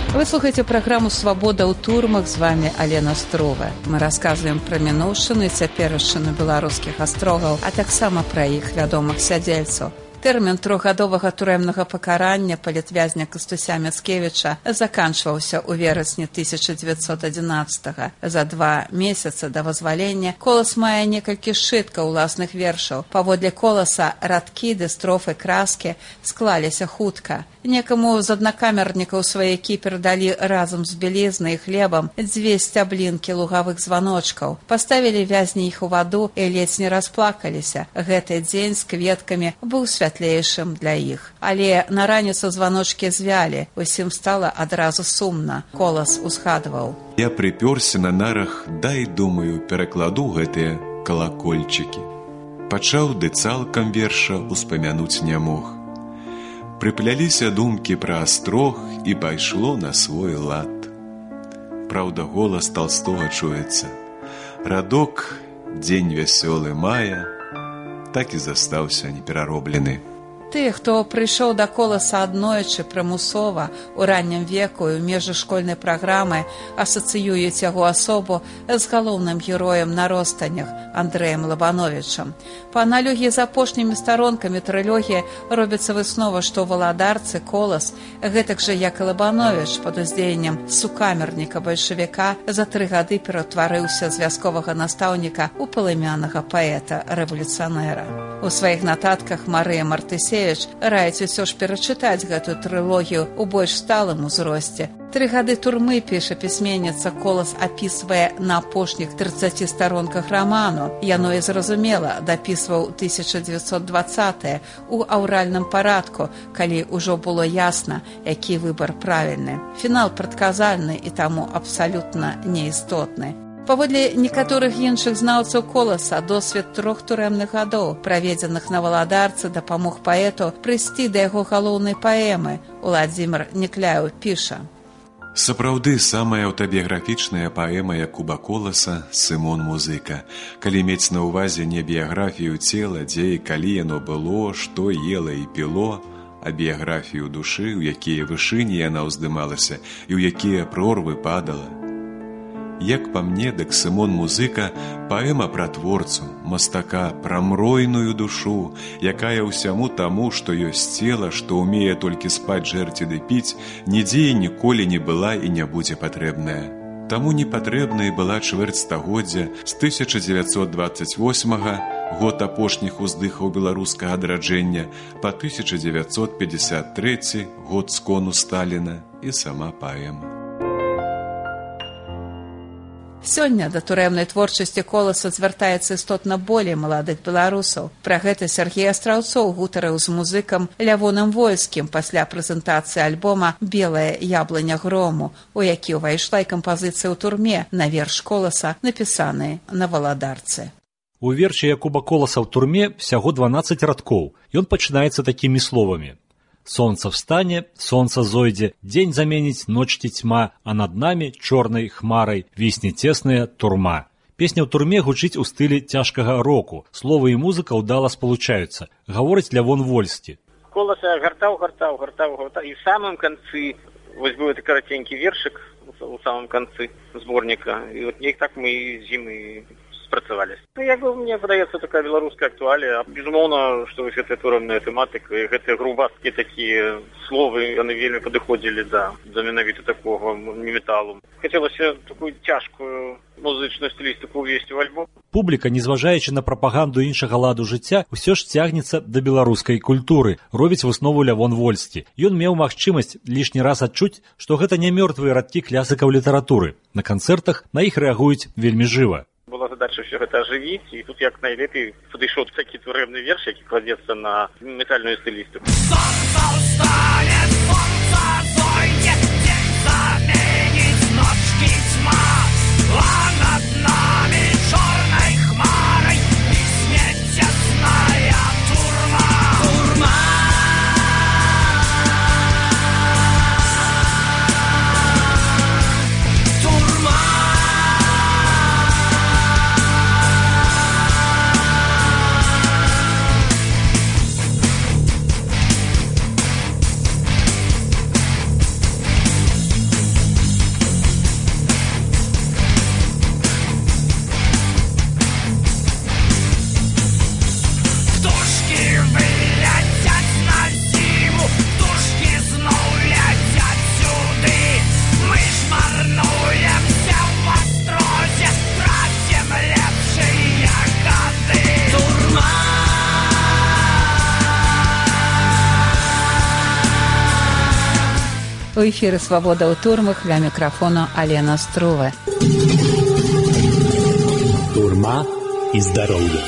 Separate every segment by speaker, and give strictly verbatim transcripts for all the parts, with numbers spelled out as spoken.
Speaker 1: Вы слухаете программу «Свобода ў турмах». З вами Алена Строва. Мы расказваем пра мінуўшчыну і цяперашчыну беларускіх астрогаў, а таксама пра іх вядомых сядзельцаў. Тэрмін трохгадовага турэмнага пакарання палітвязня Кастуся Міцкевіча заканчваўся ў верасні тысяча дзевяцьсот адзінаццатага. За два месяцы да вызвалення Колас мае некалькі сшыткаў уласных вершаў. Паводле Коласа радкі ды строфы краскі склаліся хутка. Некаму з аднакамернікаў сваякі перадалі разам з бялізнай і хлебам дзве сцяблінкі лугавых званочкаў. Паставілі вязні іх у ваду і ледзь не расплакаліся. Гэты дзень з кветкамі быў святлейшым для іх. Але на раніцу званочкі звялі, усім стала адразу сумна. Колас узгадваў:
Speaker 2: Я прыпёрся на нарах, дай, думаю, перакладу гэтыя калакольчыкі. Пачаў ды цалкам верша успамянуць не мог. Прыпляліся думкі пра астрог і пайшло на свой лад. Праўда, голас Талстога чуецца. Радок, дзень вясёлы мая, так і застаўся неперароблены.
Speaker 1: Тыя, хто прыйшоў да Коласа аднойчы прымусова ў раннім веку і ў межы школьнай праграмы, асацыююць яго асобу з галоўным героем на ростанях Андрэем Лабановічам. Па аналогіі з апошнімі старонкамі трылогіі робіцца выснова, што валадарцы Колас, гэтак жа як і Лабановіч, пад уздзеяннем сукамерніка-бальшавіка за тры гады ператварыўся з вясковага настаўніка ў палымянага паэта-рэвалюцыянера. У сваіх нататках Марыя Мартысевіч раіць усё ж перачытаць гэтую трылогію ў больш сталым узросце. Тры гады турмы, піша пісьменніца, Колас апісвае на апошніх трыццаці старонках раману. Яно і зразумела дапісваў тысяча дзевяцьсот дваццатыя у аўральным парадку, калі ўжо было ясна, які выбар правільны. Фінал прадказальны і таму абсалютна неістотны. Паводле некаторых іншых знаўцаў Коласа, досвед трох турэмных гадоў, праведзеных на валадарцы, дапамог паэту прыйсці да яго галоўнай паэмы. Уладзімір Некляеў піша:
Speaker 2: Сапраўды, самая аўтабіяграфічная паэма Якуба Коласа «Сымон Музыка». Калі мець на ўвазе не біяграфію цела, дзе і калі яно было, што ела і піло, а біяграфію душы, у якія вышыні яна ўздымалася і ў якія прорвы падала. Як па мне, дык Сымон Музыка паэма пра творцу, мастака, пра мройную душу, якая ўсяму таму, што ёсць цела, што ўмее толькі спаць, жэрці ды піць, нідзе і ніколі не была і не будзе патрэбная. Таму непатрэбнай была чвэрць стагоддзя з тысяча дзевяцьсот дваццаць восьмага, год апошніх уздыхаў беларускага адраджэння, па тысяча дзевяцьсот пятьдесят трэці, год скону Сталіна і сама паэма.
Speaker 1: Сёння да турэмнай творчасці Коласа звяртаецца істотна болей маладых беларусаў. Пра гэта Сергей Астраўцоў гутарыў з музыкам Лявонам Вольскім пасля прэзентацыі альбома «Белая яблыня грому», у які ўвайшла і кампазіцыя ў турме на верш Коласа, напісаны на валадарцы.
Speaker 3: У вершы Якуба Коласа ў турме всяго дванаццаць радкоў. Ён пачынаецца такімі словамі: «Солнце встане, солнце зойдзе, день заменить ночь тьма, а над нами чорнай хмарай вісне тесная турма». Песня ў турме гучыць у стылі цяжкага року. Словы і музыка ўдала спалучаюцца, гаворыць Лявон Вольскі.
Speaker 4: Коласа гартаў, гартаў, гартаў, гартаў. І в самом концы, вось быў это караценькі вершык у самом концы зборніка. І вот неяк так мы з ім і спрацавались. Ну, як бы, мне падаецца, такая беларуская актуалія. Безумоўна, што вось гэтая турэмная тэматыка і гэтыя грубасткія такія словы, яны вельмі падыходзілі да, да менавіта такога металу. Хацелася такую цяжкую музычную стылістыку ўвесці ў альбом.
Speaker 3: Публіка, незважаючы на прапаганду іншага ладу жыцця, усё ж цягнецца да беларускай культуры, робіць выснову Лявон Вольскі. Ён меў магчымасць лішні раз адчуць, што гэта не мёртвыя радкі класікаў літаратуры. На канцэртах на іх рэагуюць вельмі жыва.
Speaker 4: Была задача все гэта ажывіць, і тут як найлепей падышоў такі турэмны верш, які кладзецца на метальную стылістыку. Сонца ўстане, сонца зойдзе, дзень заменіць ночкі тьма, а над нами чорнай хмарай вісне цесная турма. Турма.
Speaker 1: У эфіры «Свабода ў турмах», ля мікрафону Алена Струве.
Speaker 5: Турма і здароўе.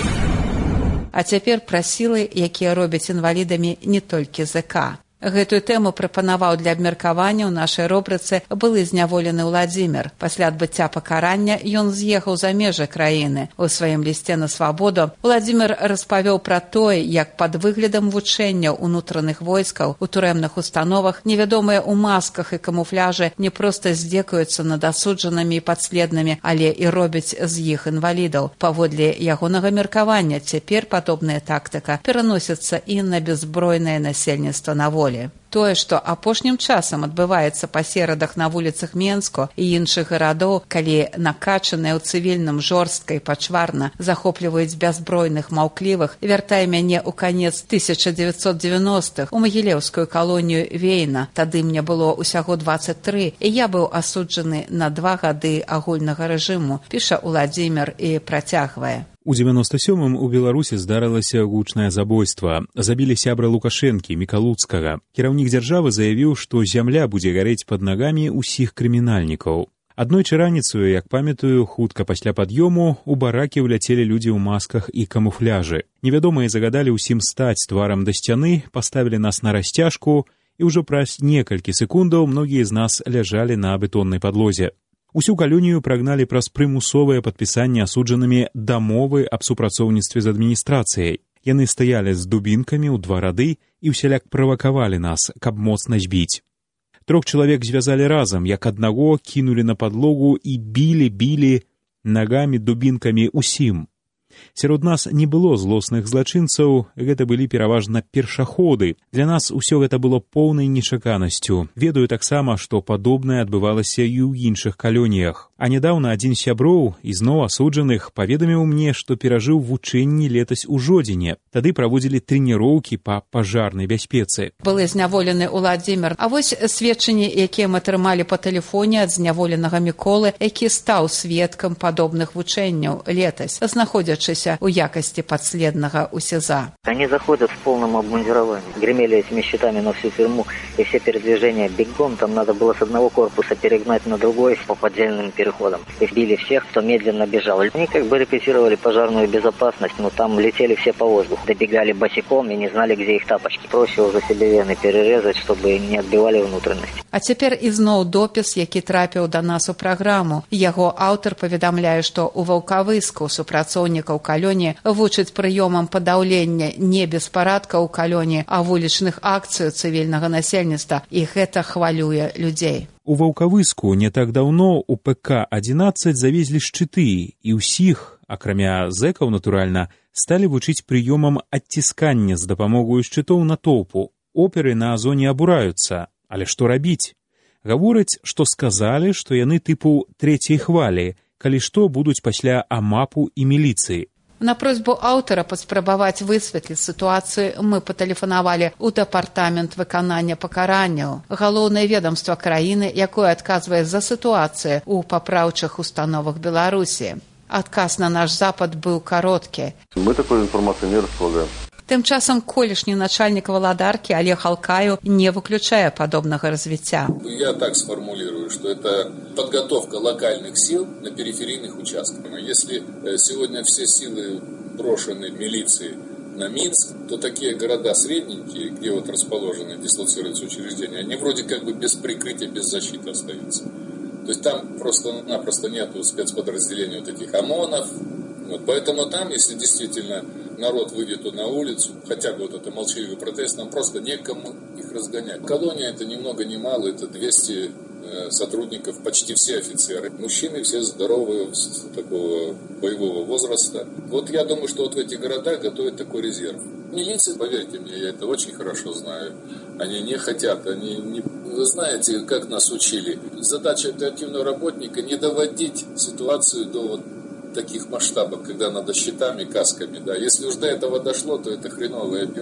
Speaker 1: А цяпер пра сілы, якія робяць інвалідамі не толькі ЗК. Гэтую тэму прапанаваў для абмеркавання ў нашай рубрыцы былы зняволены Уладзімір. Пасля адбыцця пакарання ён з'ехаў за межы краіны. У сваім лісце на свабоду Уладзімір распавёў пра тое, як пад выглядам вучэнняў унутраных войскаў у турэмных установах невядомыя ў масках і камуфляжы не проста здзекаюцца над асуджанымі і падследнымі, але і робяць з іх інвалідаў. Паводле ягонага меркавання, цяпер падобная тактыка пераносіцца і на бяззбройнае насельніцтва на волі. Тое, што апошнім часам адбываецца па серадах на вуліцах Менску і іншых гарадоў, калі накачаныя ў цывільным жорстка і пачварна захопліваюць бяззбройных маўклівых, вяртае мяне ў канец тысяча дзевяцьсот дзевяностых у магілеўскую калонію Вейна. Тады мне было ўсяго дваццаць тры, і я быў асуджаны на два гады агульнага рэжыму, піша Уладзімір і працягвае.
Speaker 6: У дзевяноста сёмым у Беларусі здарылася гучнае забойства. Забілі сябра Лукашэнкі, Мікалуцкага. Кіраўнік дзяржавы заявіў, што зямля будзе гарэць пад нагамі ўсіх крымінальнікаў. Аднойчы раніцаю, як памятаю, хутка пасля пад'ёму у баракі ўляцелі людзі ў масках і камуфляжы. Невядомыя загадалі ўсім стаць тварам да сцяны, паставілі нас на расцяжку, і ўжо праз некалькі секундаў многія з нас ляжалі на бетоннай падлозе. Усю калонію прагналі праз прымусовае падпісанне асуджанымі дамовы аб супрацоўніцтве з адміністрацыяй. Яны стаялі з дубінкамі ў два рады і ўсяляк правакавалі нас, каб моцна збіць. Трох чалавек звязалі разам, як аднаго кінулі на падлогу і білі-білі нагамі, дубінкамі усім. Сярод нас не было злосных злачынцаў, гэта былі пераважна першаходы. Для нас усё гэта было поўнай нечаканасцю. Ведаю таксама, што падобнае адбывалася і ў іншых калоніях. А нядаўна адзін з сяброў, ізноў асуджаных, паведаміў мне, што перажыў вучэнні летась у жодзіне. Тады праводзілі трэніроўкі па пажарнай бяспецы.
Speaker 1: Былы зняволены Уладзімір. А вось сведчанні, якія мы атрымалі па тэлефоне ад зняволенага Міколы, які стаў сведкам падобных вучэнняў летась, знаходзячыся у якасці падследнага у СІЗА.
Speaker 7: Они заходят в полном обмундировании. Гремели этими щитами на всю тюрьму, и все передвижения бегом. Там надо было с одного корпуса перегнать на другой по подземным переходам. Их били всех, кто медленно бежал. Они как бы репетировали пожарную безопасность, но там летели все по воздуху. Добегали босиком и не знали, где их тапочки. Проще уже себе вены перерезать, чтобы не отбивали внутренности.
Speaker 1: А цяпер ізноў допіс, які трапіў да нас у праграму. Яго аўтар паведамляе, што ў Ваўкавыску супрацоўнікаў калоніі вучаць прыёмам падаўлення не беспарадка ў калоніі, а вулічных акцый цывільнага насельніцтва, і гэта хвалюе людзей.
Speaker 6: У Ваўкавыску не так даўно у ПК адзінаццаць завезлі шчыты, і ўсіх, акрамя зэкаў, натуральна, сталі вучыць прыёмам адціскання з дапамогаю шчытоў на толпу. Оперы на Азоне абураюцца, але што рабіць? Гавораць, што сказалі, што яны тыпу трэцяй хвалі, калі што будуць пасля АМАПу і міліцыі.
Speaker 1: На просьбу аўтара паспрабаваць высветліць сітуацыю мы патэлефанавалі ў дэпартамент выканання пакаранняў, галоўнае ведамства краіны, якое адказвае за сітуацыю ў папраўчых установах Беларусі. Адказ на наш запад быў кароткі.
Speaker 8: Мы такой інфармацыі не располагаем.
Speaker 1: Тым часам колішні начальнік Валадаркі Олег Алкаев не выключае падобнага развіцця.
Speaker 9: Я так сформулирую, что это подготовка локальных сил на периферийных участках. Если сегодня все силы брошены милиции на Минск, то такие города средненькие, где вот расположены, дислоцируются учреждения, они вроде как бы без прикрытия, без защиты остаются. То есть там просто-напросто нету спецподразделений вот этих ОМОНов. Вот, поэтому там, если действительно народ выйдет на улицу, хотя бы вот это молчаливый протест, нам просто некому их разгонять. Колония это ни много ни мало, это двести э, сотрудников, почти все офицеры. Мужчины все здоровые, с такого боевого возраста. Вот я думаю, что вот в этих городах готовят такой резерв. Милиция, поверьте мне, я это очень хорошо знаю. Они не хотят, они не... Вы знаете, как нас учили. Задача оперативного работника не доводить ситуацию до вот таких масштабов, когда надо щитами, касками, да. Если уж до этого дошло, то это хреновые опера.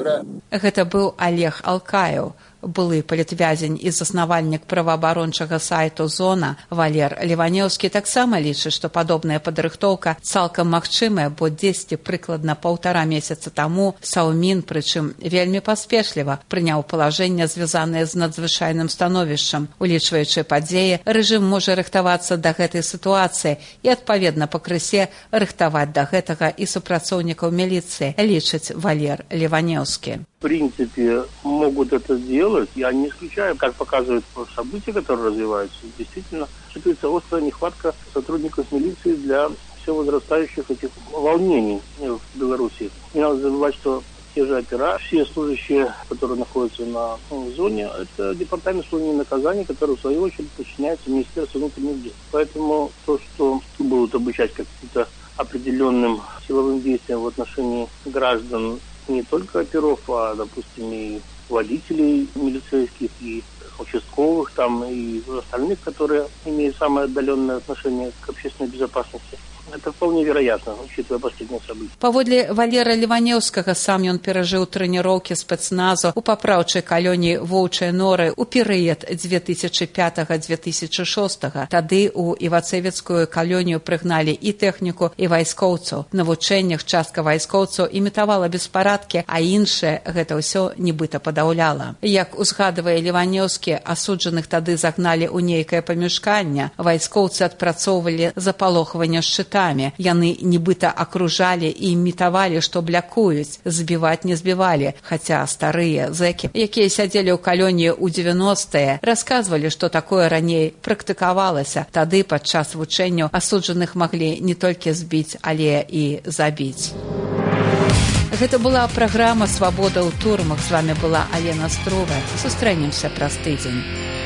Speaker 1: Гэта быў Олег Алкаеў, былы палітвязень і заснавальнік праваабарончага сайту «Зона». Валер Леванеўскі таксама лічыць, што падобная падрыхтоўка цалкам магчымая, бо дзесьці прыкладна паўтара месяца таму Саўмін, прычым вельмі паспешліва, прыняў палажэнне, звязанае з надзвычайным становішчам. Улічваючы падзеі, рэжым можа рыхтавацца да гэтай сітуацыі і, адпаведна, пакрысе рыхтаваць да гэтага і супрацоўнікаў міліцыі, лічыць Валер Леванеўскі.
Speaker 10: В принципе, могут это сделать. Я не исключаю, как показывают события, которые развиваются. Действительно, чувствуется острая нехватка сотрудников милиции для все возрастающих этих волнений в Беларуси. Не надо забывать, что те же опера, все служащие, которые находятся на ну, зоне, это департамент исполнения наказаний, который, в свою очередь, подчиняется Министерству внутренних дел. Поэтому то, что будут обучать каким-то определенным силовым действиям в отношении граждан, не только оперов, а, допустим, и водителей милицейских, и участковых, там, и остальных, которые имеют самое отдаленное отношение к общественной безопасности. Это вполне вероятно, учитывая последние события.
Speaker 1: Паводле Валера Леванеўскага, сам ён перажыў трэніроўкі спецназу у папраўчай калоніі «Воўчыя норы» у перыяд дзве тысячы пятага - дзве тысячы шостага. Тады ў Івацэвіцкую калонію прыгналі і тэхніку, і вайскоўцаў. На вучэннях частка вайскоўцаў імітавала беспарадкі, а іншае гэта ўсё нібыта падаўляла. Як узгадвае Леванеўскі, асуджаных тады загналі ў нейкае памяшканне. Вайскоўцы адпрацоўвалі запалохванне шчыта. Яны нібыта акружалі і імітавалі, што блякуюць, збіваць не збівалі, хаця старыя зэкі, якія сядзелі ў калоніі ў дзевяностыя, расказвалі, што такое раней практыкавалася. Тады падчас вучэнняў асуджаных маглі не толькі збіць, але і забіць. Гэта была праграма «Свабода ў турмах». З вамі была Алена Струвая. Сустрэнемся праз тыдзень.